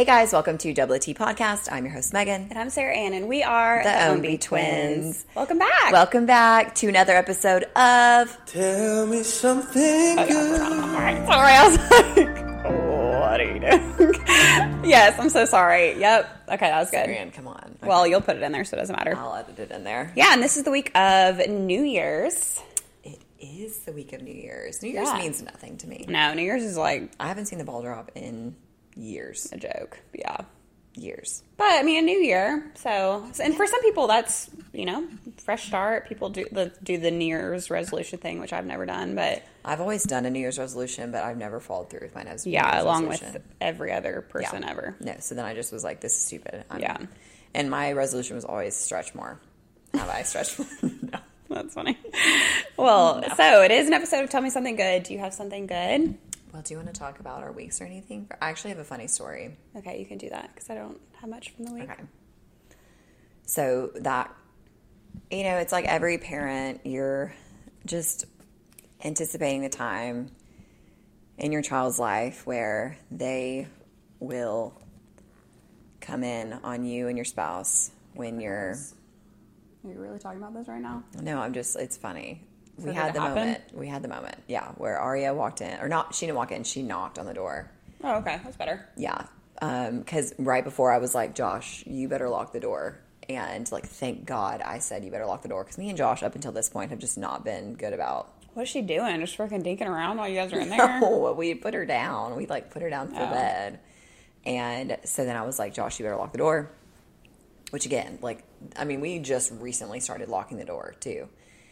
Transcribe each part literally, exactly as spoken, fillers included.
Hey guys, welcome to Double T Podcast. I'm your host, Megan. And I'm Sarah Ann, and we are the, the Ownby twins. twins. Welcome back. Welcome back to another episode of Tell Me Something oh, Good. Yeah, sorry, I was like, oh, what are you doing? Yes, I'm so sorry. Yep. Okay, that was good. Sarah Ann, come on. Okay. Well, you'll put it in there, so it doesn't matter. I'll edit it in there. Yeah, and this is the week of New Year's. It is the week of New Year's. New Year's Yeah. means nothing to me. No, New Year's is like I haven't seen the ball drop in years. a joke. Yeah. Years. But, I mean, a new year. So, and for some people, that's, you know, fresh start. People do the, do the New Year's resolution thing, which I've never done. But I've always done a New Year's resolution, but I've never followed through with my New Year's yeah, along resolution. with every other person Yeah. ever. No, so then I just was like, this is stupid. I'm, Yeah. And my resolution was always stretch more. Have I stretched more? No. That's funny. Well, no. So it is an episode of Tell Me Something Good. Do you have something good? Well, do you want to talk about our weeks or anything? I actually have a funny story. Okay, you can do that because I don't have much from the week. Okay. So that, you know, it's like every parent, you're just anticipating the time in your child's life where they will come in on you and your spouse when you're... Are you really talking about this right now? No, I'm just, it's funny. So we did had it the happen? moment. We had the moment. Yeah, where Aria walked in, or not, she didn't walk in, she knocked on the door. Oh, okay. That's better. Yeah. Because um, right before I was like, Josh, you better lock the door. And like, thank God I said you better lock the door. Because me and Josh, up until this point, have just not been good about... What's she doing? Just freaking dinking around while you guys are in there? No, we put her down. We like put her down for Oh. bed. And so then I was like, Josh, you better lock the door. Which again, like, I mean, we just recently started locking the door too.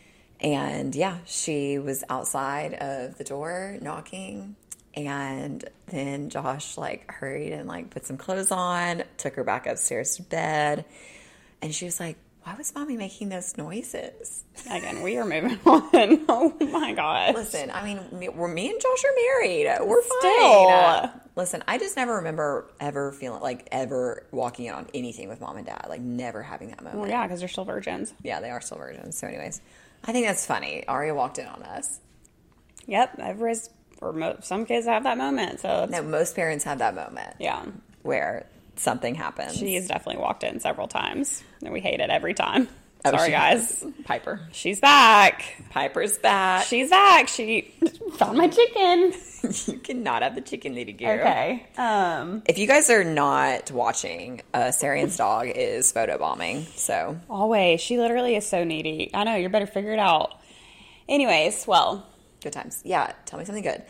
And yeah, she was outside of the door knocking. And then Josh like hurried and like put some clothes on, took her back upstairs to bed. And she was like, why was mommy making those noises? Again, we are moving on. Oh my gosh. Listen, I mean, me, we're, me and Josh are married. We're Still. fine. Listen, I just never remember ever feeling like ever walking in on anything with mom and dad. Like never having that moment. Well, yeah, because they're still virgins. Yeah, they are still virgins. So anyways, I think that's funny. Aria walked in on us. Yep. Everybody's, or mo- some kids have that moment. So it's, No, most parents have that moment. yeah. Where something happens. She's definitely walked in several times. And we hate it every time. Oh, Sorry, she- guys. Piper. She's back. Piper's back. She's back. She found my chicken. You cannot have the chicken lady gear. Okay. Um. If you guys are not watching, uh, Sarian's dog is photobombing. So Always. She literally is so needy. I know. You better figure it out. Anyways, well. good times. Yeah, tell me something good.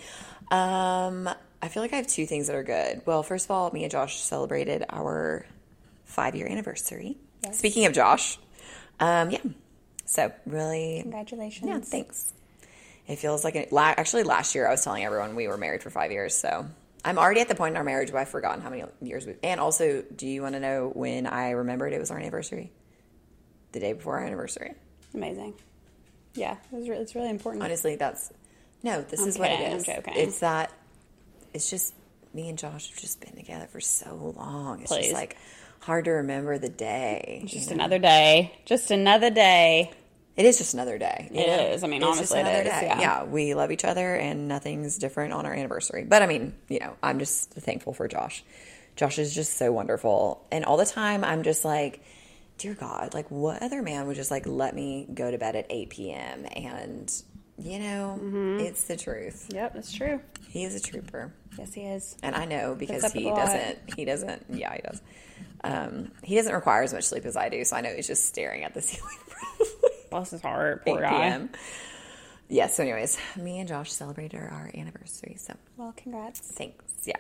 Um, I feel like I have two things that are good. Well, first of all, me and Josh celebrated our five-year anniversary. Yes. Speaking of Josh, um, yeah. So really, Congratulations. yeah, thanks. It feels like it. La- actually, last year I was telling everyone we were married for five years. So I'm already at the point in our marriage where I've forgotten how many years we. And also, do you want to know when I remembered it was our anniversary? The day before our anniversary. Amazing. Yeah, it was re- it's really important. Honestly, that's no. This I'm is what it kidding, I'm is. joking. It's that. It's just me and Josh have just been together for so long. It's Please. just like hard to remember the day. It's just you know? another day. Just another day. It is just another day. you It know? is. I mean, It's just honestly, it another is, day. yeah. yeah, we love each other, and nothing's different on our anniversary. But I mean, you know, I'm just thankful for Josh. Josh is just so wonderful, and all the time I'm just like, dear God, like what other man would just like let me go to bed at eight p.m. and you know, Mm-hmm. it's the truth. Yep, that's true. He is a trooper. Yes, he is. And I know because up with he a lot. doesn't, he doesn't, yeah, he does. Um, he doesn't require as much sleep as I do, so I know he's just staring at the ceiling probably. Bless his heart. eight Poor guy. p.m. Yeah, so anyways, me and Josh celebrated our anniversary, so Well, congrats. thanks. Yeah.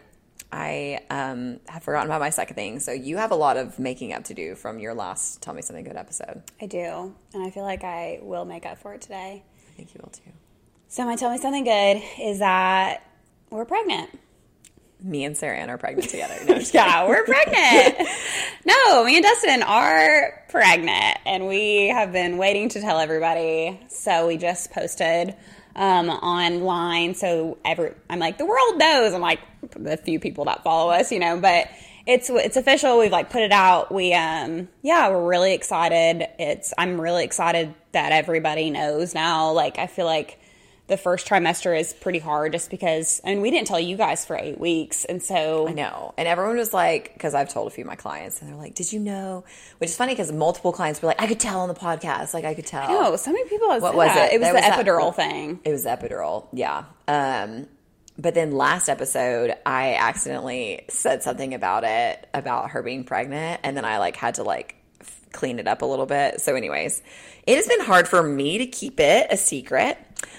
I um, have forgotten about my second thing, so you have a lot of making up to do from your last Tell Me Something Good episode. I do. And I feel like I will make up for it today. I think you will too. So my Tell Me Something Good is that we're pregnant. Me and Sarah Ann are pregnant together. No, I'm just kidding. Yeah, we're pregnant. No, me and Dustin are pregnant, and we have been waiting to tell everybody. So we just posted um, online. So every, I'm like, the world knows. I'm like, the few people that follow us, you know, but it's it's official. We've like put it out. We um yeah, we're really excited. It's I'm really excited that everybody knows now. Like I feel like the first trimester is pretty hard just because, and we didn't tell you guys for eight weeks. And so I know. And everyone was like, because I've told a few of my clients, and they're like, did you know? Which is funny because multiple clients were like, I could tell on the podcast. Like, I could tell. no, so many people have What said was that. it? It was There the was that- epidural thing. It was the epidural. Yeah. Um, but then last episode, I accidentally said something about it, about her being pregnant. And then I like had to like f- clean it up a little bit. So anyways, it has been hard for me to keep it a secret.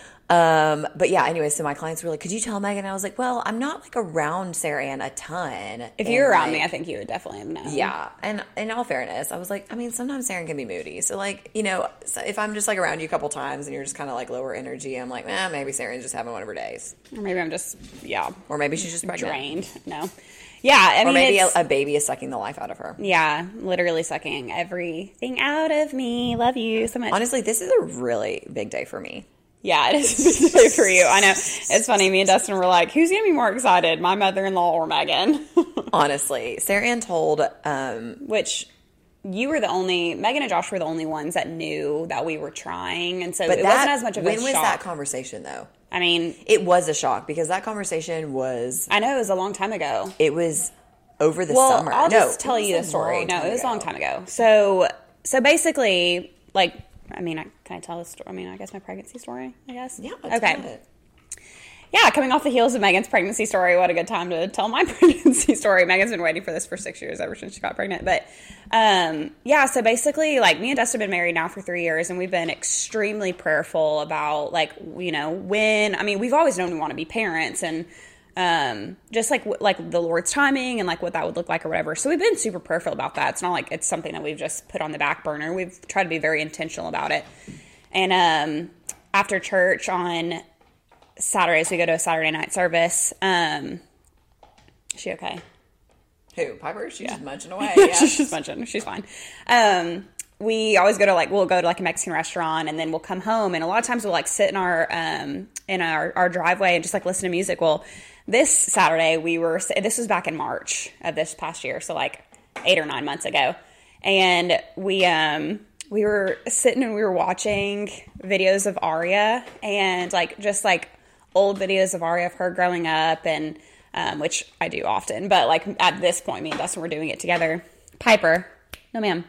Um, but yeah, anyway, so my clients were like, could you tell Megan? And I was like, well, I'm not like around Sarah Ann a ton. If And, you were around like, me, I think you would definitely have known. yeah. And in all fairness, I was like, I mean, sometimes Sarah can be moody. So like, you know, so if I'm just like around you a couple times and you're just kind of like lower energy, I'm like, eh, maybe Sarah's just having one of her days. Or maybe I'm just, yeah, Or maybe she's just pregnant. drained. No. Yeah, I mean, Or maybe a, it's, a baby is sucking the life out of her. yeah, literally sucking everything out of me. Love you so much. Honestly, this is a really big day for me. Yeah, it is good for you. I know. It's funny. Me and Dustin were like, who's going to be more excited, my mother-in-law or Megan? Honestly, Sarah Ann told, um, Which you were the only, Megan and Josh were the only ones that knew that we were trying. And so but it that, wasn't as much of a when shock. was that conversation though? I mean, It was a shock because that conversation was, I know it was a long time ago. it was over the Well, summer. I'll No, just tell it you was the a story. long No, time it was a ago. long time ago. So, so basically, like, I mean, I, can I tell the story? I mean, I guess my pregnancy story, I guess? Yeah. Okay. tell it. Yeah, coming off the heels of Megan's pregnancy story, what a good time to tell my pregnancy story. Megan's been waiting for this for six years, ever since she got pregnant. But, um, yeah, so basically, like, me and Dustin have been married now for three years, and we've been extremely prayerful about, like, you know, when, I mean, we've always known we want to be parents, and um, just, like, w- like the Lord's timing and, like, what that would look like or whatever. So we've been super prayerful about that. It's not like it's something that we've just put on the back burner. We've tried to be very intentional about it. And um, after church on Saturdays, we go to a Saturday night service. Um, is she okay? Who? Piper? She's just munching away. Yeah. She's just munching. She's fine. Um, we always go to like, we'll go to like a Mexican restaurant and then we'll come home. And a lot of times we'll like sit in our, um, in our, our driveway and just like listen to music. Well, this Saturday we were, this was back in March of this past year. So like eight or nine months ago. And we, um, we were sitting and we were watching videos of Aria and like, just like old videos of Aria of her growing up and, um, which I do often, but like at this point, me and Dustin were doing it together. Piper, no ma'am.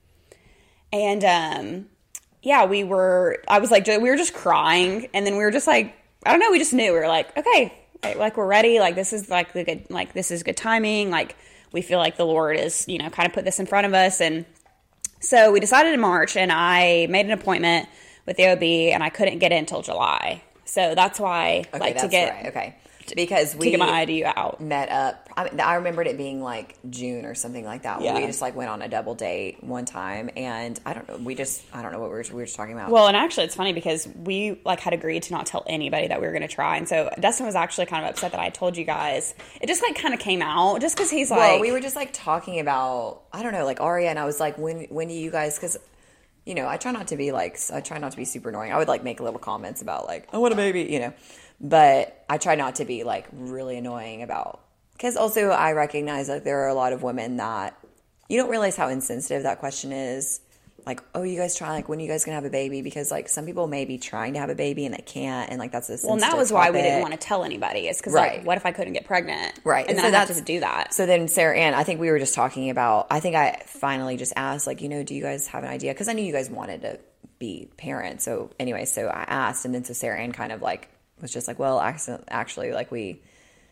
And, um, yeah, we were, I was like, we were just crying. And then we were just like, I don't know. We just knew. We were like, okay, like we're ready. Like, this is like the good, like, this is good timing. Like, we feel like the Lord is, you know, kind of put this in front of us. And so we decided in March and I made an appointment with the O B and I couldn't get in until July. So that's why, Okay, like, that's to get, right. Okay. Because we to get my I D U out. met up. I, mean, I remembered it being like June or something like that. Yeah. We just like went on a double date one time, and I don't know. We just I don't know what we were we were just talking about. Well, and actually, it's funny because we like had agreed to not tell anybody that we were going to try, and so Dustin was actually kind of upset that I told you guys. It just like kind of came out just because he's like, well, we were just like talking about I don't know, like Aria, and I was like, when when do you guys? Because you know, I try not to be like I try not to be super annoying. I would like make little comments about like I want a baby, you know. But I try not to be like really annoying about, because also I recognize that there are a lot of women that you don't realize how insensitive that question is. Like, oh, you guys try, like, when are you guys gonna have a baby? Because like some people may be trying to have a baby and they can't, and like that's a sensitive well, and that was why we didn't topic. want to tell anybody. It's because Right. like, what if I couldn't get pregnant? Right. and And then so I have that's- to do that. So then Sarah Ann, I think we were just talking about, I think I finally just asked, like, you know, do you guys have an idea? Because I knew you guys wanted to be parents. So anyway, so I asked, and then so Sarah Ann kind of like was just like, well, accident- actually, like we,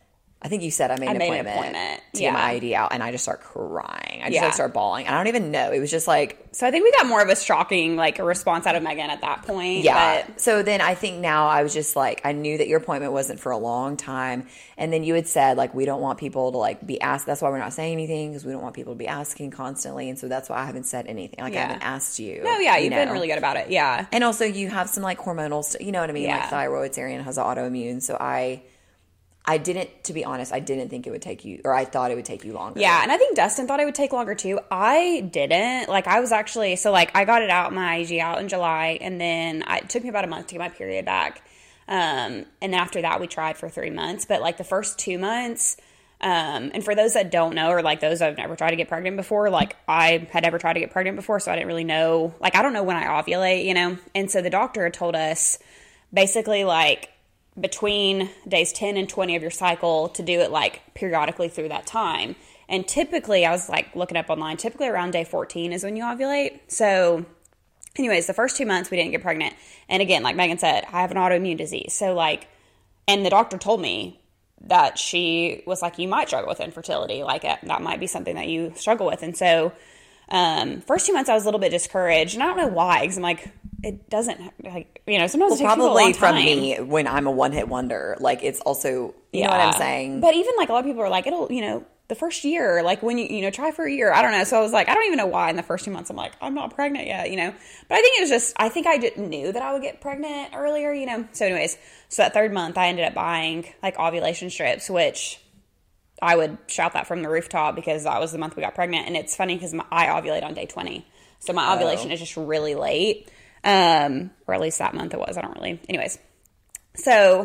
I think you said I made, I an, made an appointment appointment. to Yeah. get my I D out, and I just start crying. I just Yeah. like start bawling. And I don't even know. It was just like, So I think we got more of a shocking like a response out of Megan at that point. yeah. But So then I think now I was just like, I knew that your appointment wasn't for a long time. And then you had said, like, we don't want people to, like, be asked. That's why we're not saying anything, because we don't want people to be asking constantly. And so that's why I haven't said anything. Like, Yeah. I haven't asked you. no, yeah, you you've been know. really good about it. Yeah. And also, you have some, like, hormonal stuff. You know what I mean? Yeah. Like, thyroid, Sarah Ann has autoimmune. So I, I didn't, to be honest, I didn't think it would take you, or I thought it would take you longer. Yeah, and I think Dustin thought it would take longer too. I didn't. Like, I was actually, so like, I got it out, my I G out in July, and then I, it took me about a month to get my period back. Um, and then after that, we tried for three months. But like the first two months, um, and for those that don't know, or like those that have never tried to get pregnant before, like I had never tried to get pregnant before, so I didn't really know, like, I don't know when I ovulate, you know? And so the doctor told us, basically like between days ten and twenty of your cycle to do it like periodically through that time. And typically, I was like looking up online, typically around day fourteen is when you ovulate. So anyways, the first two months we didn't get pregnant. And again, like Megan said, I have an autoimmune disease. So like, and the doctor told me that she was like, you might struggle with infertility. Like that might be something that you struggle with. And so um, first two months I was a little bit discouraged. And I don't know why, because I'm like, it doesn't, like, you know, sometimes Well, it takes people a probably long from time. me when I'm a one hit wonder. Like it's also, you know what I'm saying? But even like a lot of people are like, it'll, you know, the first year, like when you, you know, try for a year. I don't know. So I was like, I don't even know why in the first two months I'm like, I'm not pregnant yet, you know. But I think it was just, I think I didn't knew that I would get pregnant earlier, you know. So anyways, so that third month I ended up buying like ovulation strips, which I would shout that from the rooftop because that was the month we got pregnant. And it's funny because I ovulate on day twenty. So my ovulation oh. is just really late. Um, or at least that month it was. I don't really. Anyways. So,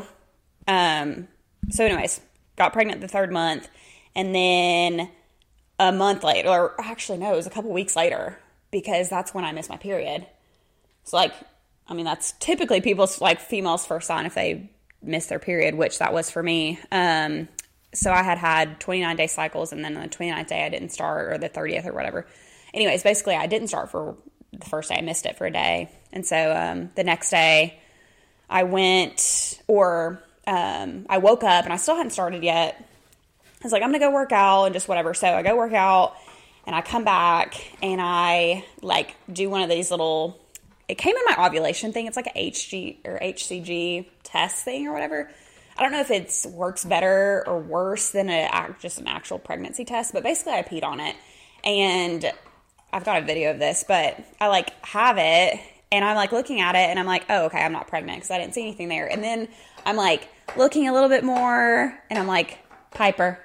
um, so anyways, got pregnant the third month. And then a month later, or actually no, it was a couple weeks later because that's when I missed my period. So like, I mean, that's typically people's, like females' first sign if they miss their period, which that was for me. Um, so I had had twenty-nine day cycles, and then on the twenty-ninth day I didn't start, or the thirtieth or whatever. Anyways, basically I didn't start for the first day. I missed it for a day. And so um, the next day I went, or um, I woke up and I still hadn't started yet. I was like, I'm going to go work out and just whatever. So I go work out and I come back and I like do one of these little, it came in my ovulation thing. It's like a H G or H C G test thing or whatever. I don't know if it works better or worse than a, just an actual pregnancy test, but basically I peed on it. And I've got a video of this, but I like have it and I'm like looking at it and I'm like, oh, okay, I'm not pregnant because I didn't see anything there. And then I'm like looking a little bit more and I'm like, Piper.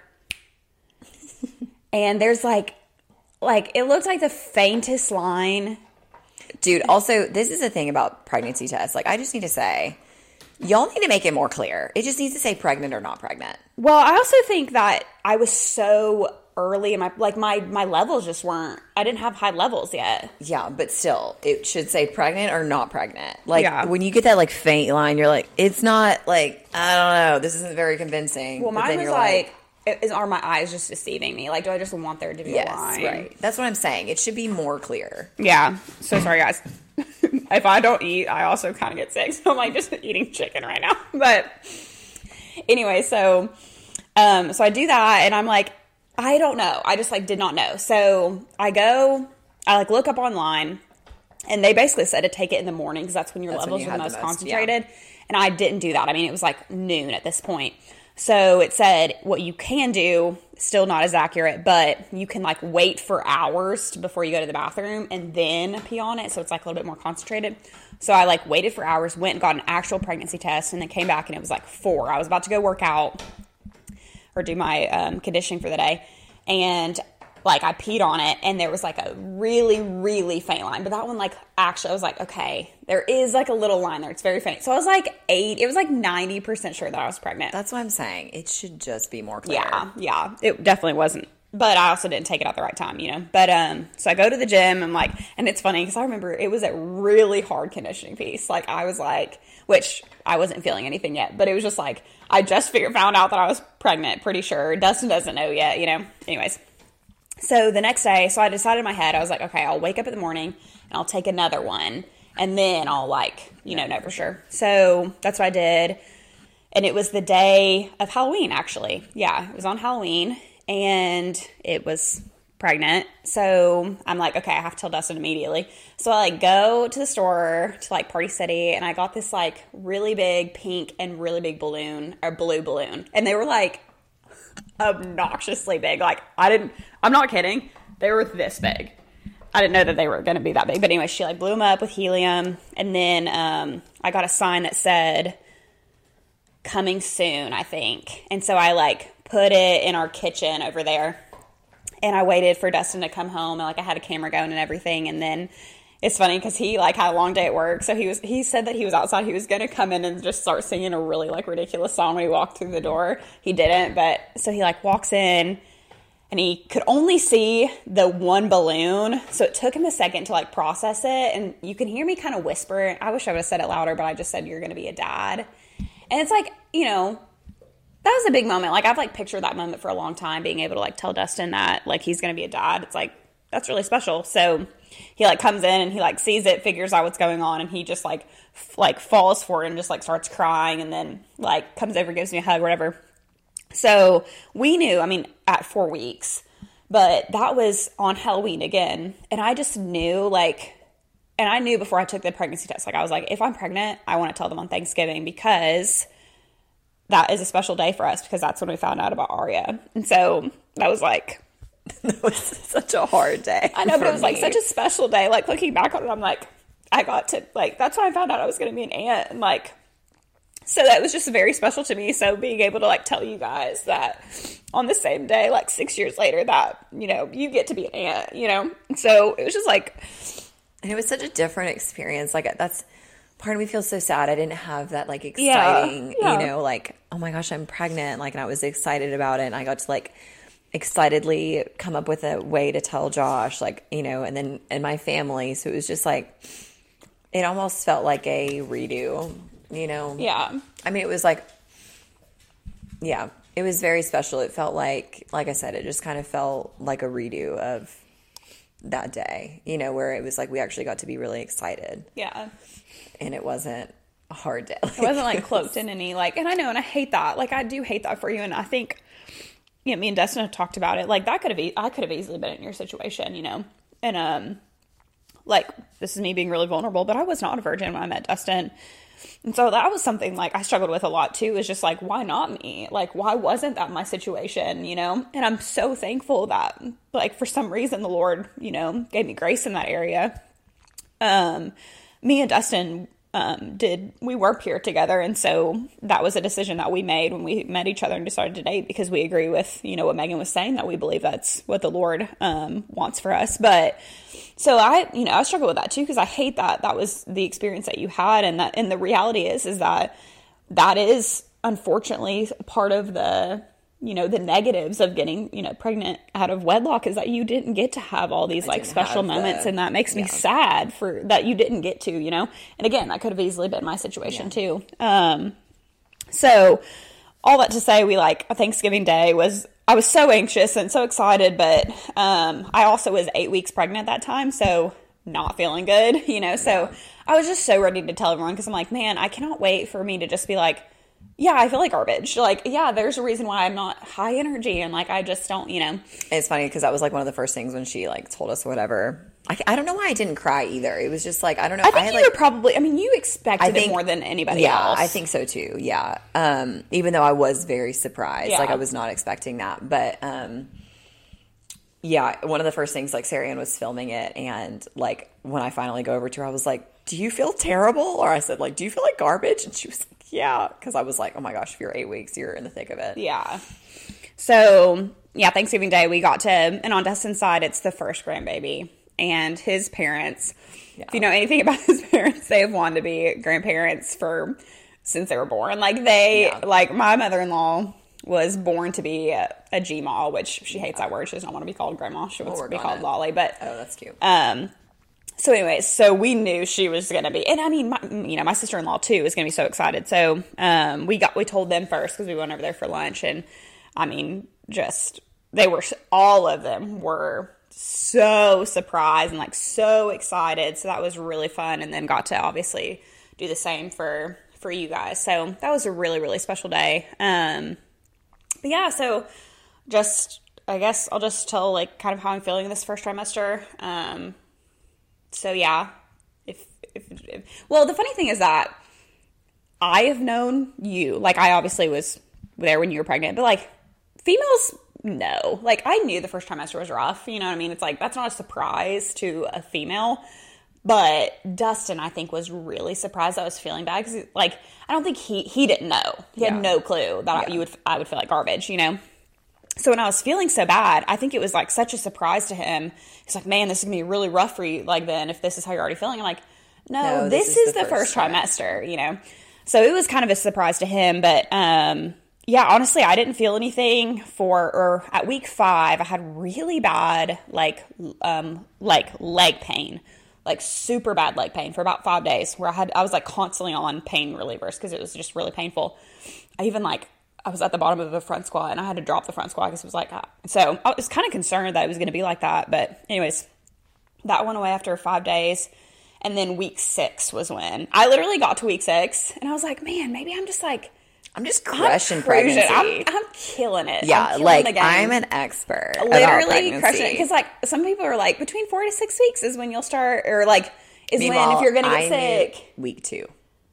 And there's like, like, it looked like the faintest line. Dude, also, this is the thing about pregnancy tests. Like, I just need to say, y'all need to make it more clear. It just needs to say pregnant or not pregnant. Well, I also think that I was so early in my, like, my, my levels just weren't, I didn't have high levels yet. Yeah, but still, it should say pregnant or not pregnant. Like, Yeah. when you get that, like, faint line, you're like, it's not, like, I don't know, this isn't very convincing. Well, But mine then was you're like, is, are my eyes just deceiving me? Like, do I just want there to be yes, a line? right. That's what I'm saying. It should be more clear. Yeah. So sorry, guys. If I don't eat, I also kind of get sick. So I'm like just eating chicken right now. But anyway, so um, so I do that, and I'm like, I don't know. I just like did not know. So I go, I like look up online, and they basically said to take it in the morning because that's when your That's when levels you are the had most the most, concentrated. And I didn't do that. I mean, it was like noon at this point. So it said what you can do, still not as accurate, but you can like wait for hours before you go to the bathroom and then pee on it. So it's like a little bit more concentrated. So I like waited for hours, went and got an actual pregnancy test, and then came back and it was like four. I was about to go work out or do my um, conditioning for the day. And like I peed on it and there was like a really, really faint line. But that one, like, actually, I was like, okay, there is like a little line there. It's very faint. So I was like eight, it was like ninety percent sure that I was pregnant. That's what I'm saying. It should just be more clear. Yeah, yeah. It definitely wasn't. But I also didn't take it at the right time, you know. But um, so I go to the gym. I'm like, and it's funny because I remember it was a really hard conditioning piece. Like I was like, which I wasn't feeling anything yet, but it was just like I just figured found out that I was pregnant. Pretty sure Dustin doesn't know yet, you know. Anyways, so the next day, so I decided in my head, I was like, okay, I'll wake up in the morning and I'll take another one, and then I'll like, you know, know for sure. So that's what I did, and it was the day of Halloween. Actually, yeah, it was on Halloween. And it was pregnant. So I'm like, okay, I have to tell Dustin immediately. So I like go to the store to like Party City, and I got this like really big pink and really big balloon, or blue balloon. And they were like obnoxiously big. Like I didn't, I'm not kidding. They were this big. I didn't know that they were going to be that big. But anyway, she like blew them up with helium. And then um, I got a sign that said coming soon, I think. And so I like put it in our kitchen over there, and I waited for Dustin to come home, and like I had a camera going and everything. And then it's funny because he like had a long day at work, so he was he said that he was outside, he was gonna come in and just start singing a really like ridiculous song when he walked through the door. He didn't, but so he like walks in, and he could only see the one balloon. So it took him a second to like process it. And you can hear me kind of whisper. I wish I would have said it louder, but I just said, you're going to be a dad. And it's like, you know, that was a big moment. Like I've like pictured that moment for a long time, being able to like tell Dustin that like he's going to be a dad. It's like, that's really special. So he like comes in and he like sees it, figures out what's going on. And he just like, f- like falls for it and just like starts crying, and then like comes over, gives me a hug, whatever. So we knew, I mean, at four weeks, but that was on Halloween again. And I just knew, like, and I knew before I took the pregnancy test, like, I was like, if I'm pregnant, I want to tell them on Thanksgiving, because that is a special day for us, because that's when we found out about Aria. And so that was like, that was such a hard day. I know, but it was me. like such a special day. Like looking back on it, I'm like, I got to, like, that's when I found out I was going to be an aunt. And like, so that was just very special to me. So being able to like tell you guys that on the same day, like six years later, that, you know, you get to be an aunt, you know? So it was just like, and it was such a different experience. Like that's part of me feels so sad. I didn't have that like exciting, yeah, yeah. you know, like, oh my gosh, I'm pregnant. Like, and I was excited about it. And I got to like excitedly come up with a way to tell Josh, like, you know, and then, and my family. So it was just like, it almost felt like a redo. You know? Yeah. I mean, it was like, yeah, it was very special. It felt like, like I said, it just kind of felt like a redo of that day, you know, where it was like we actually got to be really excited. Yeah. And it wasn't a hard day. It wasn't like cloaked in any, like, and I know, and I hate that. Like, I do hate that for you. And I think, you know, me and Dustin have talked about it. Like, that could have, e- I could have easily been in your situation, you know? And, um, like, this is me being really vulnerable, but I was not a virgin when I met Dustin. And so that was something like I struggled with a lot too, is just like, why not me? Like, why wasn't that my situation, you know? And I'm so thankful that like for some reason the Lord, you know, gave me grace in that area. Um, me and Dustin um, did, we were pure together. And so that was a decision that we made when we met each other and decided to date, because we agree with, you know, what Megan was saying, that we believe that's what the Lord um, wants for us. But so I, you know, I struggle with that too, because I hate that that was the experience that you had. And that, and the reality is, is that that is unfortunately part of the, you know, the negatives of getting, you know, pregnant out of wedlock, is that you didn't get to have all these I like special moments. The, and that makes me yeah. sad for that you didn't get to, you know, and again, that could have easily been my situation yeah. too. Um, so all that to say, we like Thanksgiving Day was, I was so anxious and so excited, but um, I also was eight weeks pregnant at that time, so not feeling good, you know, so yeah. I was just so ready to tell everyone, because I'm like, man, I cannot wait for me to just be like, yeah, I feel like garbage. Like, yeah, there's a reason why I'm not high energy, and like, I just don't, you know. It's funny because that was like one of the first things when she like told us whatever. I, I don't know why I didn't cry either. It was just like, I don't know. I think I had, you like, were probably, I mean, you expected I think, it more than anybody yeah, else. I think so too. Yeah. Um, even though I was very surprised, Yeah. like I was not expecting that, but, um, yeah, one of the first things, like Sarah Ann was filming it, and like when I finally go over to her, I was like, do you feel terrible? Or I said, like, do you feel like garbage? And she was like, yeah, because I was like, oh my gosh, if you're eight weeks, you're in the thick of it. Yeah. So, yeah, Thanksgiving Day, we got to, and on Dustin's side, it's the first grandbaby. And his parents, Yeah. if you know anything about his parents, they have wanted to be grandparents for, since they were born. Like, they, Yeah. like, my mother-in-law was born to be a, a G-ma, which she hates that word. She does not want to be called grandma. She wants We'll to be work on called it. Lolly. But, Oh, that's cute. um, so anyways, so we knew she was going to be, and I mean, my, you know, my sister-in-law too is going to be so excited. So, um, we got, we told them first because we went over there for lunch, and I mean, just, they were, all of them were so surprised and like so excited. So that was really fun. And then got to obviously do the same for, for you guys. So that was a really, really special day. Um, but yeah, so just, I guess I'll just tell like kind of how I'm feeling this first trimester. Um, So yeah, if, if, if, well, the funny thing is that I have known you, like I obviously was there when you were pregnant, but like females, no, like I knew the first trimester was rough. You know what I mean? It's like, that's not a surprise to a female, but Dustin, I think, was really surprised I was feeling bad. Cause like, I don't think he, he didn't know. He Yeah. had no clue that Yeah. you would, I would feel like garbage, you know? So when I was feeling so bad, I think it was like such a surprise to him. He's like, man, this is going to be really rough for you. Like then if this is how you're already feeling, I'm like, no, No, this, this is, is the, the first first trimester, you know? So it was kind of a surprise to him. But, um, yeah, honestly, I didn't feel anything for, or at week five, I had really bad, like, um, like leg pain, like super bad leg pain for about five days where I had, I was like constantly on pain relievers because it was just really painful. I even like, I was at the bottom of the front squat and I had to drop the front squat because it was like that. So I was kind of concerned that it was going to be like that. But anyways, that went away after five days. And then week six was when I literally got to week six and I was like, man, maybe I'm just like, I'm just crushing I'm cruising. pregnancy. I'm, I'm killing it. yeah, I'm killing like the game. I'm an expert. Literally crushing it. Because like some people are like, between four to six weeks is when you'll start, or like is Meanwhile, when if you're going to get I sick. Week two.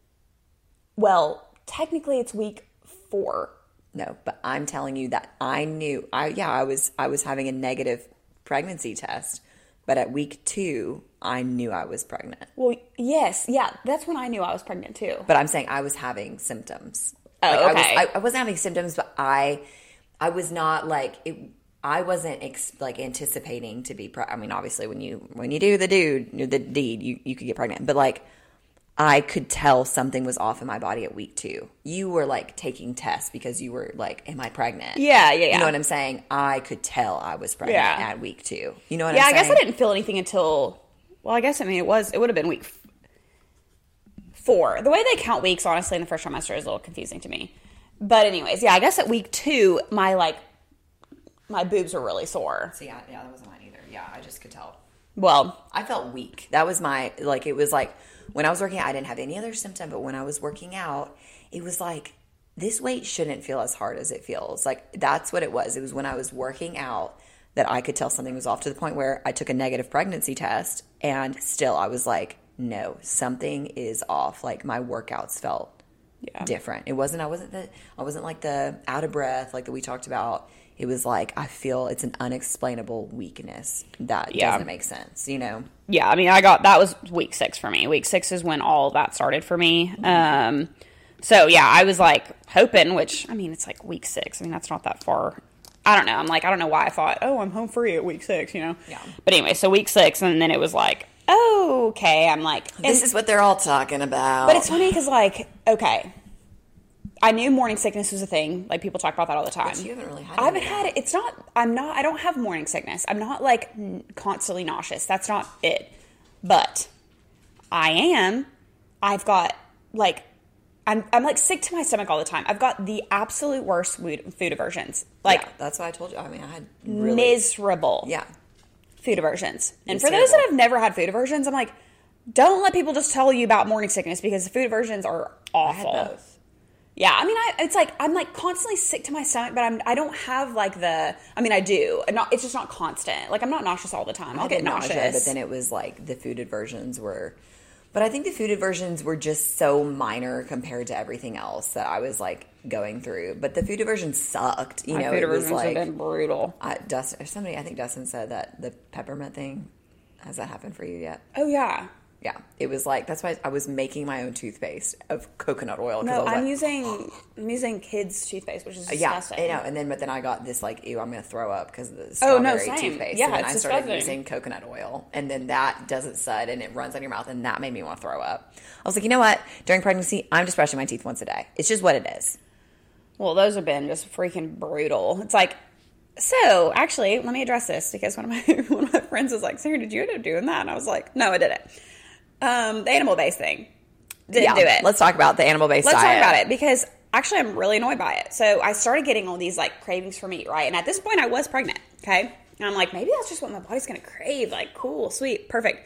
Well, technically it's week four. No, but I'm telling you that I knew. I yeah, I was I was having a negative pregnancy test, but at week two, I knew I was pregnant. Well, yes, yeah, that's when I knew I was pregnant too. But I'm saying I was having symptoms. Oh, like, okay. I, was, I, I wasn't having symptoms, but I, I was not like it. I wasn't ex, like anticipating to be. Pre- I mean, obviously, when you when you do the dude, the deed, you you could get pregnant. But like, I could tell something was off in my body at week two. You were like taking tests because you were like, "Am I pregnant?" Yeah, yeah, yeah. You know what I'm saying? I could tell I was pregnant Yeah. at week two. You know what yeah, I'm saying? I guess I didn't feel anything until. Well, I guess I mean it was. It would have been week f- four. The way they count weeks, honestly, in the first trimester is a little confusing to me. But anyways, yeah, I guess at week two, my like, my boobs were really sore. So yeah, yeah, that wasn't mine either. Yeah, I just could tell. Well, I felt weak. That was my, like, it was like, when I was working out, I didn't have any other symptom, but when I was working out, it was like, this weight shouldn't feel as hard as it feels. Like, that's what it was. It was when I was working out that I could tell something was off, to the point where I took a negative pregnancy test, and still I was like, no, something is off. Like, my workouts felt yeah. different. It wasn't, I wasn't the, I wasn't like the out of breath, like that we talked about. It was like, I feel it's an unexplainable weakness that Yeah. doesn't make sense, you know? yeah, I mean, I got, that was week six for me. Week six is when all that started for me. Um, so yeah, I was like hoping, which, I mean, it's like week six. I mean, that's not that far. I don't know. I'm like, I don't know why I thought, oh, I'm home free at week six, you know? Yeah. But anyway, so week six, and then it was like, oh, okay. I'm like, This is what they're all talking about. but it's funny because, like, okay, I knew morning sickness was a thing. Like, people talk about that all the time. But you haven't really had I haven't any of had that. it. It's not, I'm not, I don't have morning sickness. I'm not, like, n- constantly nauseous. That's not it. But I am, I've got, like, I'm, I'm, like, sick to my stomach all the time. I've got the absolute worst food, food aversions. Like, Yeah, that's what I told you. I mean, I had really... miserable Yeah. food aversions. And It's for those that terrible. have never had food aversions, I'm like, don't let people just tell you about morning sickness, because the food aversions are I had awful. both. Yeah, I mean, I, it's like I'm like constantly sick to my stomach, but I'm I don't have like the. I mean, I do. Not, it's just not constant. Like, I'm not nauseous all the time. I'll I get get nauseous, nausea, but then it was like the food aversions were... But I think the food aversions were just so minor compared to everything else that I was like going through. But the food aversions sucked. You my know, food it was aversions like... have been brutal. I, Dustin, or somebody, I think Dustin said that the peppermint thing, has that happened for you yet? Oh yeah. Yeah, it was like, that's why I was making my own toothpaste of coconut oil. 'cause No, I was I'm like, using I'm using kids' toothpaste, which is yeah, disgusting. I know. And then, but then I got this like, ew, I'm going to throw up because of the Oh, no, strawberry same. toothpaste. Yeah, and then it's I started disgusting. using coconut oil, and then that doesn't sud and it runs on your mouth, and that made me want to throw up. I was like, you know what? During pregnancy, I'm just brushing my teeth once a day. It's just what it is. Well, those have been just freaking brutal. It's like, so actually, let me address this, because one of my one of my friends was like, Sarah, did you end up doing that? And I was like, no, I didn't. Um, the animal based thing. Didn't yeah, do it. Let's talk about the animal-based Let's diet. talk about it, because actually I'm really annoyed by it. So I started getting all these like cravings for meat, right? And at this point I was pregnant, okay? And I'm like, maybe that's just what my body's gonna crave. Like, cool, sweet, perfect.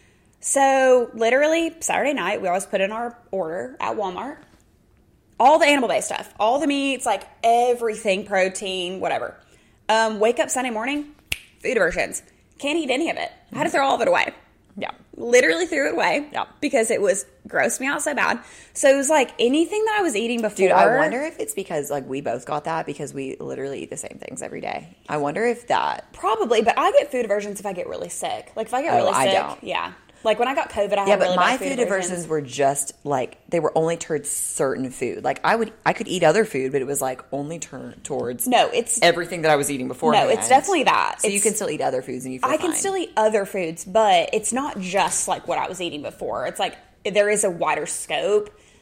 So literally Saturday night, we always put in our order at Walmart. All the animal-based stuff, all the meats, like everything, protein, whatever. Um, wake up Sunday morning, food aversions. Can't eat any of it. I had to throw all of it away. Yeah. Literally threw it away. Yeah. Because it was grossed me out so bad. So it was like anything that I was eating before. Dude, I wonder if it's because like we both got that because we literally eat the same things every day. I wonder if that... Probably, but I get food aversions if I get really sick. Like if I get Oh, really I sick. don't. Yeah. Like when I got COVID, I Yeah, had but really my bad food, food aversions. aversions were just like, they were only towards certain food. Like I would, I could eat other food, but it was like only turned towards No, it's everything that I was eating before. no, it's definitely that. So you It's- can still eat other foods and you feel I can fine. still eat other foods, but it's not just like what I was eating before. It's like there is a wider scope.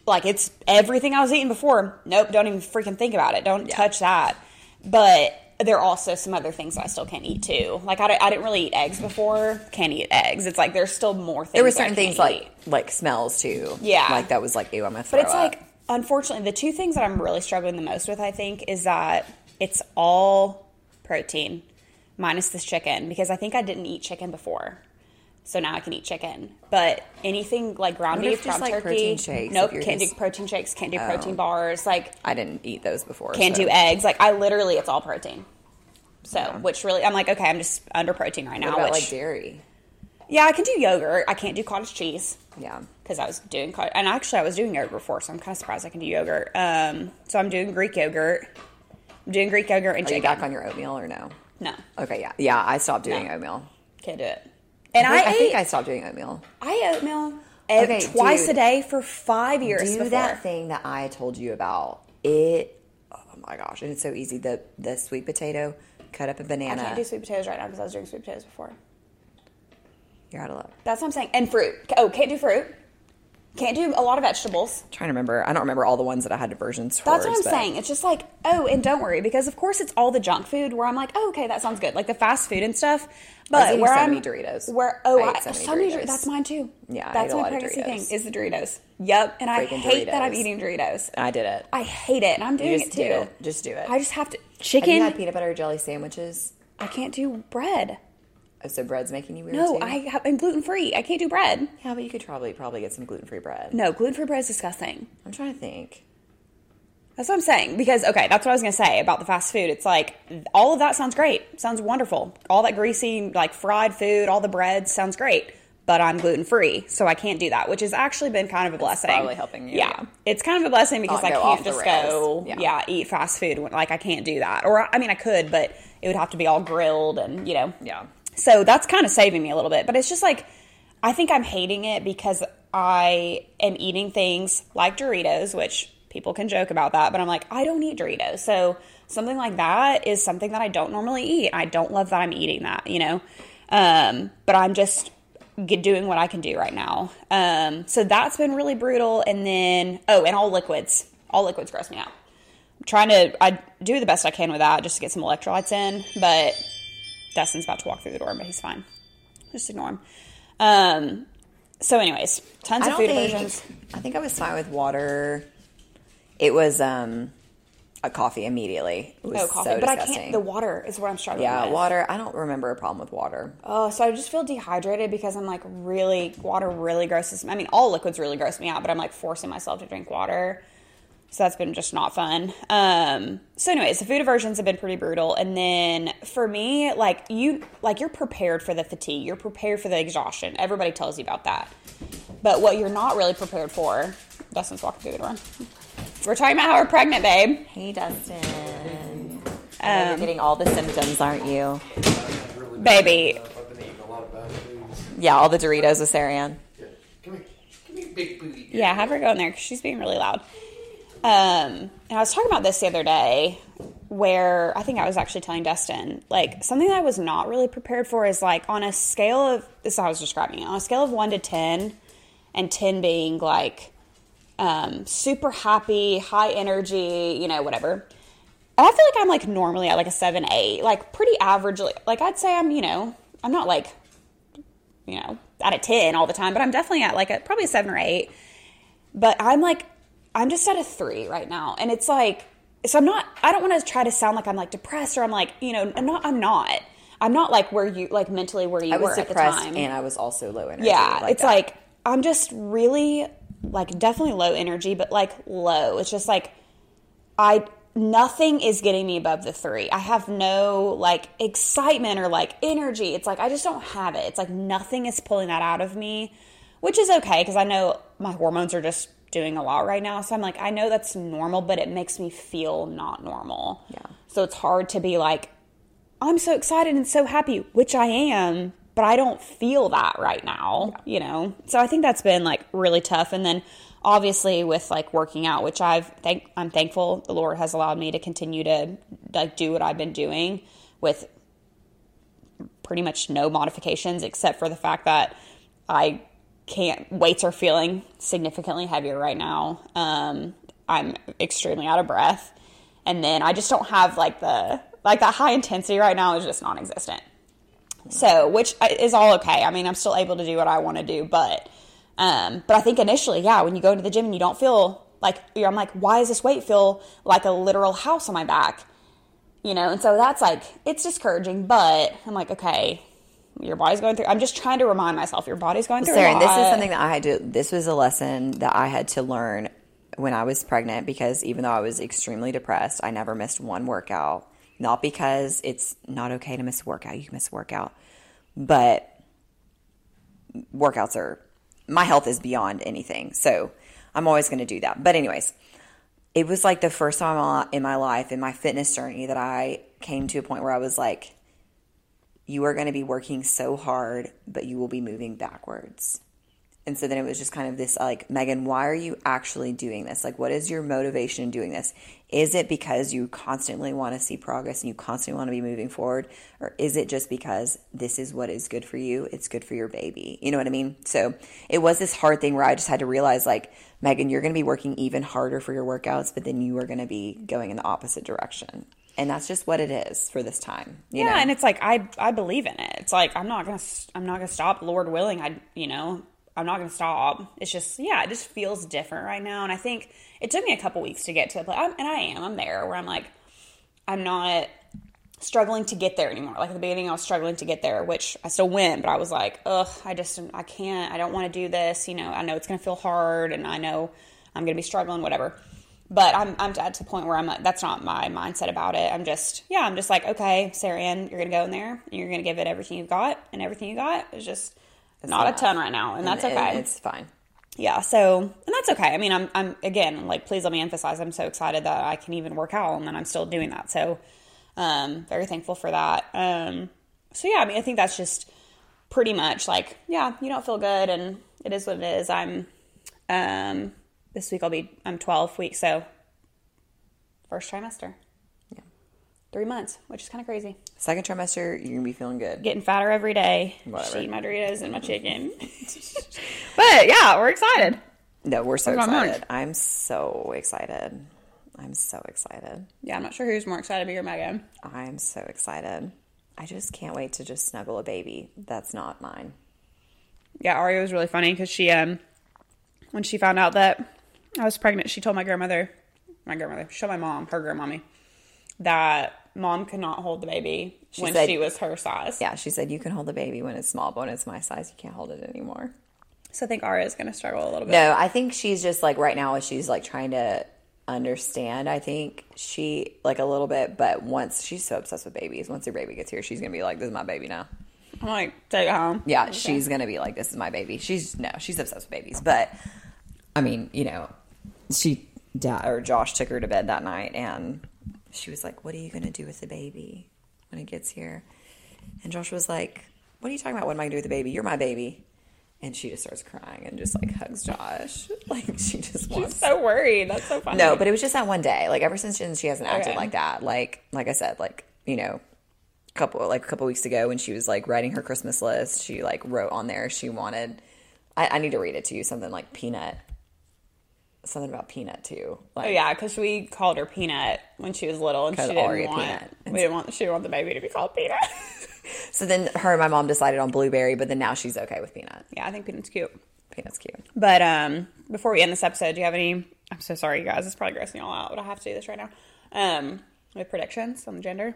like it's everything I was eating before. Nope, don't even freaking think about it. Don't yeah. touch that. But there are also some other things I still can't eat too. Like I, I didn't really eat eggs before. Can't eat eggs. It's like there's still more things. There were certain I things eat. like like smells too. Yeah, like that was like ew, I'm gonna throw But it's up. like unfortunately the two things that I'm really struggling the most with, I think, is that it's all protein minus this chicken, because I think I didn't eat chicken before. So now I can eat chicken. But anything like ground What if beef, just, ground like, turkey. protein shakes, Nope, if you're can't just- do protein shakes, can't do Oh. protein bars. Like, I didn't eat those before. can't so. do eggs. Like, I literally, it's all protein. So, Yeah. which really, I'm like, okay, I'm just under protein right now. What about which, like dairy? yeah, I can do yogurt. I can't do cottage cheese. Yeah. Because I was doing, cottage, and actually I was doing yogurt before, so I'm kind of surprised I can do yogurt. Um, so I'm doing Greek yogurt. I'm doing Greek yogurt and Are you chicken. back on your oatmeal or no? No, Okay, yeah. Yeah, I stopped doing No. oatmeal. can't do it. And I, I, think, I ate, think I stopped doing oatmeal. I ate oatmeal eh, Okay, twice dude, a day for five years Do before. that thing that I told you about. It, oh my gosh, and it's so easy. The the sweet potato, cut up a I banana. can't do sweet potatoes right now because I was doing sweet potatoes before. You're out of luck. That's what I'm saying. And fruit. Oh, can't do fruit. Can't do a lot of vegetables. Trying to remember. I don't remember all the ones that I had diversions for. That's what I'm but- saying. It's just like, oh, and don't worry, because of course it's all the junk food where I'm like, oh, okay, that sounds good. Like the fast food and stuff. But eating where so I'm many Doritos. Where oh, I ate I, so many so many Doritos. Dor- that's mine too. Yeah, I that's ate a my lot of pregnancy Doritos. thing is the Doritos. Yep, and I Freaking hate that I'm Doritos. eating Doritos. I did it. I hate it, and I'm doing You just it too. do it. Just do it. I just have to Have chicken. you had peanut butter jelly sandwiches? I can't do bread. Oh, so bread's making you weird No, too? I have, I'm gluten free. I can't do bread. Yeah, but you could probably probably get some gluten free bread. No, gluten free bread is disgusting. I'm trying to think. That's what I'm saying. Because, okay, that's what I was going to say about the fast food. It's like, all of that sounds great. Sounds wonderful. All that greasy, like fried food, all the bread sounds great. But I'm gluten free, so I can't do that, which has actually been kind of a blessing. probably helping you, Yeah. yeah. It's kind of a blessing because Not I go can't off the just rails. go, Yeah. yeah. eat fast food. when- Like, I can't do that. Or, I mean, I could, but it would have to be all grilled and, you know. Yeah. So that's kind of saving me a little bit. But it's just like, I think I'm hating it because I am eating things like Doritos, which people can joke about that, but I'm like, I don't eat Doritos. So something like that is something that I don't normally eat. I don't love that I'm eating that, you know? Um, but I'm just get, doing what I can do right now. Um, so that's been really brutal. And then, oh, and all liquids. All liquids gross me out. I'm trying to, I do the best I can with that just to get some electrolytes in, but Dustin's about to walk through the door, but he's fine. Just ignore him. Um, so anyways, tons I of don't food think, aversions. I think I was fine with water. It was um a coffee immediately. It was Oh, coffee. so but I disgusting. can't, the water is what I'm struggling yeah, with. water. I don't remember a problem with water. Oh, so I just feel dehydrated because I'm like really, water really grosses me. I mean, all liquids really gross me out, but I'm like forcing myself to drink water. So that's been just not fun. Um, so anyways, the food aversions have been pretty brutal. And then for me, like you, like you're prepared for the fatigue. You're prepared for the exhaustion. Everybody tells you about that. But what you're not really prepared for, Dustin's walking through the door. We're talking about how we're pregnant, babe. Hey, Dustin. Um, You're getting all the symptoms, aren't you? Baby. I've been eating a lot of bad foods. Yeah, all the Doritos with Sarah Ann. Yeah. Come here. Come here, big booty. Yeah, have her go in there because she's being really loud. Um, and I was talking about this the other day where I think I was actually telling Dustin, like, something that I was not really prepared for is, like, on a scale of, this is how I was describing it, on a scale of one to ten, and ten being, like, um, super happy, high energy, you know, whatever. I feel like I'm, like, normally at, like, a seven, eight, like, pretty average. Like, I'd say I'm, you know, I'm not, like, you know, at a ten all the time, but I'm definitely at, like, a, probably a seven or eight. But I'm, like, I'm just at a three right now. And it's like, so I'm not, I don't want to try to sound like I'm like depressed or I'm like, you know, I'm not, I'm not, I'm not like where you, like mentally where you I was were at the depressed time. and I was also low energy. Yeah. like it's that. like, I'm just really like definitely low energy, but like low. It's just like, I, nothing is getting me above the three. I have no like excitement or like energy. It's like, I just don't have it. It's like nothing is pulling that out of me, which is okay. Cause I know my hormones are just doing a lot right now. So I'm like, I know that's normal, but it makes me feel not normal. Yeah. So it's hard to be like, I'm so excited and so happy, which I am, but I don't feel that right now, yeah. you know? So I think that's been like really tough. And then obviously with like working out, which I've thank I'm thankful the Lord has allowed me to continue to like do what I've been doing with pretty much no modifications, except for the fact that I can't, weights are feeling significantly heavier right now. Um, I'm extremely out of breath. And then I just don't have like the, like that high intensity right now is just non-existent. So, which is all okay. I mean, I'm still able to do what I want to do, but, um, but I think initially, yeah, when you go into the gym and you don't feel like, I'm like, why does this weight feel like a literal house on my back? You know? And so that's like, it's discouraging, but I'm like, okay, your body's going through, I'm just trying to remind myself, your body's going through Sarah, a lot. this is something that I had to, this was a lesson that I had to learn when I was pregnant, because even though I was extremely depressed, I never missed one workout. Not because it's not okay to miss a workout. You can miss a workout. But workouts are, my health is beyond anything. So I'm always going to do that. But anyways, it was like the first time in my life, in my fitness journey, that I came to a point where I was like, you are going to be working so hard, but you will be moving backwards. And so then it was just kind of this like, Megan, why are you actually doing this? Like, what is your motivation in doing this? Is it because you constantly want to see progress and you constantly want to be moving forward? Or is it just because this is what is good for you? It's good for your baby. You know what I mean? So it was this hard thing where I just had to realize, like, Megan, you're going to be working even harder for your workouts, but then you are going to be going in the opposite direction. And that's just what it is for this time. You yeah. know? And it's like, I, I believe in it. It's like, I'm not going to, I'm not going to stop, Lord willing. I, you know, I'm not going to stop. It's just, yeah, it just feels different right now. And I think it took me a couple weeks to get to a place, and I am, I'm there, where I'm like, I'm not struggling to get there anymore. Like at the beginning, I was struggling to get there, which I still win, but I was like, ugh, I just, I can't, I don't want to do this. You know, I know it's going to feel hard, and I know I'm going to be struggling, whatever. But I'm, I'm at the point where I'm like, that's not my mindset about it. I'm just, yeah, I'm just like, okay, Sarah Ann, you're going to go in there, and you're going to give it everything you've got, and everything you got is just not enough. A ton right now, and that's and, okay. And it's fine. Yeah, so, and that's okay. I mean, I'm, I'm, again, like, please let me emphasize, I'm so excited that I can even work out, and then I'm still doing that. So, um, very thankful for that. Um, so yeah, I mean, I think that's just pretty much like, yeah, you don't feel good, and it is what it is. I'm, um, this week I'll be, I'm twelve weeks, so first trimester. Yeah. Three months, which is kind of crazy. Second trimester, you're going to be feeling good. Getting fatter every day. Whatever. Eating my Doritos and my chicken. But yeah, we're excited. No, we're so What's going on? excited. I'm so excited. I'm so excited. Yeah, I'm not sure who's more excited, me or Megan. I'm so excited. I just can't wait to just snuggle a baby. That's not mine. Yeah, Aria was really funny because she, um, when she found out that I was pregnant, she told my grandmother, my grandmother, she told my mom, her grandmommy, that mom could not hold the baby She when said- she was her size. Yeah, she said you can hold the baby when it's small, but when it's my size, you can't hold it anymore. So I think Aria is going to struggle a little bit. No, I think she's just like right now she's like trying to understand. I think she like a little bit, but once she's so obsessed with babies, once her baby gets here, she's gonna be like, "This is my baby now." I'm like, take it home. Yeah, Okay. she's gonna be like, "This is my baby." She's no, she's obsessed with babies, but I mean, you know, she dad or Josh took her to bed that night, and she was like, "What are you gonna do with the baby when it gets here?" And Josh was like, "What are you talking about? What am I gonna do with the baby? You're my baby." And she just starts crying and just like hugs Josh. Like she just wants. She's so worried. That's so funny. No, but it was just that one day. Like ever since then, she hasn't acted Okay. like that. Like like I said, like you know, a couple like a couple weeks ago when she was like writing her Christmas list, she like wrote on there she wanted. I, I need to read it to you. Something like peanut. Something about peanut too. Like, Oh yeah, because we called her Peanut when she was little, and she Called didn't Aria want. Peanut. We didn't want. She didn't want the baby to be called Peanut. So then her and my mom decided on blueberry, but then now she's okay with peanut. Yeah, I think Peanut's cute. Peanut's cute. But um, before we end this episode, do you have any? I'm so sorry, you guys. It's probably grossing y'all out, but I have to do this right now. Um, with predictions on the gender.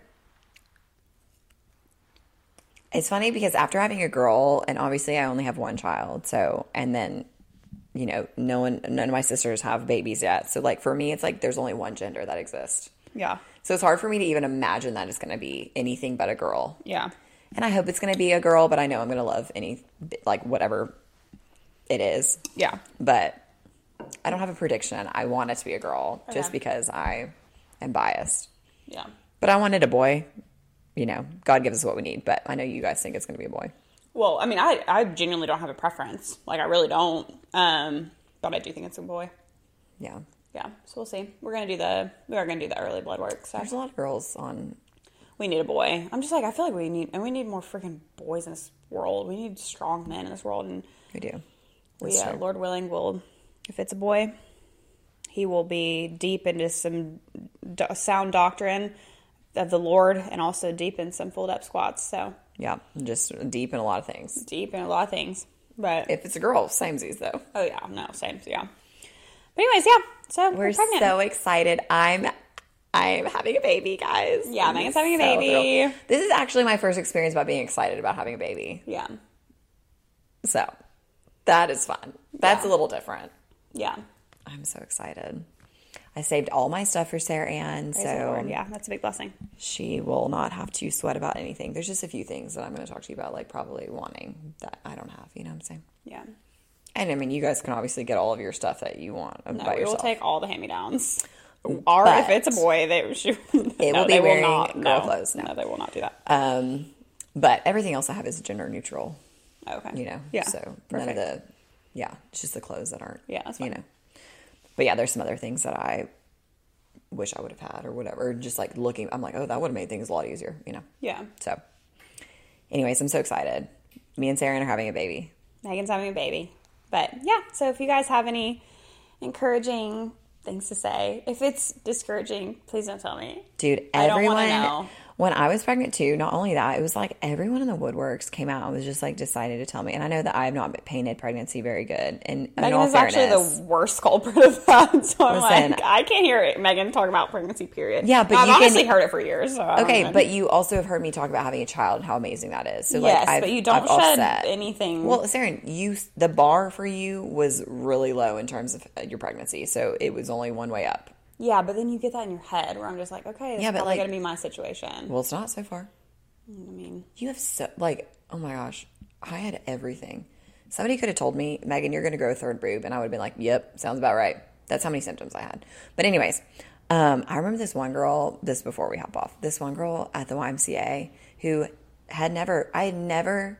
It's funny because after having a girl, and obviously I only have one child, so and then you know, no one, none of my sisters have babies yet. So like for me, it's like there's only one gender that exists. Yeah. So it's hard for me to even imagine that it's going to be anything but a girl. Yeah. And I hope it's going to be a girl, but I know I'm going to love any, like whatever it is. Yeah. But I don't have a prediction. I want it to be a girl just Okay. because I am biased. Yeah. But I wanted a boy. You know, God gives us what we need, but I know you guys think it's going to be a boy. Well, I mean, I, I genuinely don't have a preference. Like, I really don't. Um, but I do think it's a boy. Yeah. Yeah. So we'll see. We're going to do the, we are going to do the early blood work. So There's a lot of girls on. we need a boy. I'm just like, I feel like we need, and we need more freaking boys in this world. We need strong men in this world. And We do. We, That's uh, true. Lord willing, will, if it's a boy, he will be deep into some do- sound doctrine of the Lord and also deep in some fold up squats. So Yeah, just deep in a lot of things. deep in a lot of things. But If it's a girl, samesies though. oh yeah, no, same, yeah. But anyways, yeah. So we're, We're pregnant. so excited. I'm I'm having a baby, guys. Yeah, I'm Megan's having a so baby. thrilled. This is actually my first experience about being excited about having a baby. Yeah, So that is fun. That's Yeah. a little different. yeah. I'm so excited. I saved all my stuff for Sarah Ann, Praise the so Lord. Yeah, that's a big blessing. she will not have to sweat about anything. There's just a few things that I'm going to talk to you about, like probably wanting that I don't have. You know what I'm saying? Yeah. And I mean, you guys can obviously get all of your stuff that you want No, about we will yourself. take all the hand-me-downs. Or if But it's a boy, they should. it no, will be they wearing will not. girl No, clothes now. no, they will not do that. Um, but everything else I have is gender neutral. Okay. You know, Yeah. So none of Perfect. the, yeah, it's just the clothes that aren't. Yeah, that's you fine. know. But yeah, there's some other things that I wish I would have had or whatever. Just like looking, I'm like, oh, that would have made things a lot easier. You know. Yeah. So, anyways, I'm so excited. Me and Sarah are having a baby. Megan's having a baby. But yeah, so if you guys have any encouraging things to say, if it's discouraging, please don't tell me. Dude, I don't everyone, wanna know. when I was pregnant too, not only that, it was like everyone in the woodworks came out and was just like decided to tell me. And I know that I have not painted pregnancy very good. And in Megan all is actually fairness, the worst culprit of that. So I'm Listen, like, I can't hear it. Megan talk about pregnancy, period. Yeah, but I've you can- honestly heard it for years. So I don't okay, even- but you also have heard me talk about having a child and how amazing that is. So yes, like, I've, but you don't I've shed offset. anything. Well, Sarah, you the bar for you was really low in terms of your pregnancy, so it was only one way up. yeah, but then you get that in your head where I'm just like, okay, it's Yeah, but, probably like- going to be my situation. Well, it's not so far. I mean, You have so like, oh my gosh, I had everything. Somebody could have told me, Megan, you're going to grow a third boob, and I would have been like, yep, sounds about right. That's how many symptoms I had. But anyways, um, I remember this one girl. This before we hop off. This one girl at the Y M C A who had never, I had never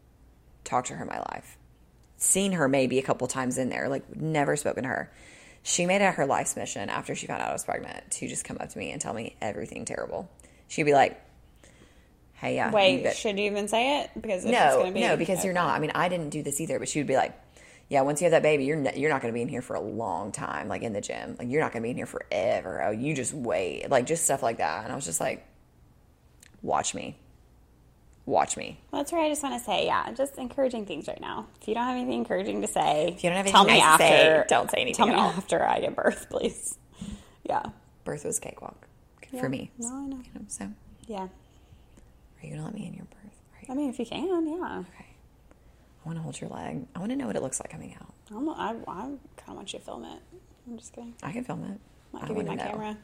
talked to her in my life. Seen her maybe a couple times in there, like never spoken to her. She made it her life's mission after she found out I was pregnant to just come up to me and tell me everything terrible. She'd be like, hey, yeah. you wait, bet- should you even say it? Because if it's no, going to be no, because you're not. I mean, I didn't do this either, but she would be like, yeah, once you have that baby, you're ne- you're not going to be in here for a long time, like in the gym. Like, you're not going to be in here forever. Oh, you just wait. Like, just stuff like that. And I was just like, watch me. Watch me. Well, that's where I just want to say, yeah, just encouraging things right now. If you don't have anything encouraging to say, If you don't have tell anything me nice to after. say, don't say anything Tell me at all. after I give birth, please. Yeah. Birth was cakewalk Yeah. for me. No, I know. You know, so, are Yeah. you going to let me in your birth? Are you- I mean, if you can, yeah. Okay. I want to hold your leg. I want to know what it looks like coming out. I'm, I, I kind of want you to film it. I'm just kidding. I can film it. Might I give you wanna my know. camera.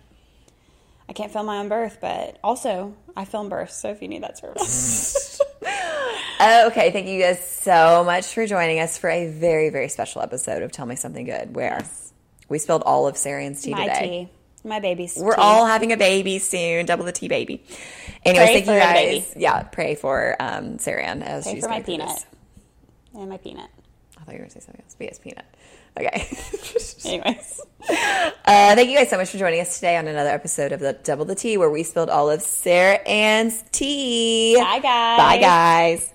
I can't film my own birth, but also I film births, so if you need that service. Okay, thank you guys so much for joining us for a very, very special episode of Tell Me Something Good, where we spilled all of Sarah Ann's tea my today. tea. My baby's We're tea. all having a baby soon, double the tea baby. Anyways, Pray thank you for the guys. baby. Yeah, pray for um, Sarah Ann as Pray she's for my going through peanut. this. And my peanut. I thought you were going to say something else, but yes, peanut. Okay. Anyways. uh, thank you guys so much for joining us today on another episode of the Double the Tea, where we spilled all of Sarah Ann's tea. Bye, guys. Bye, guys.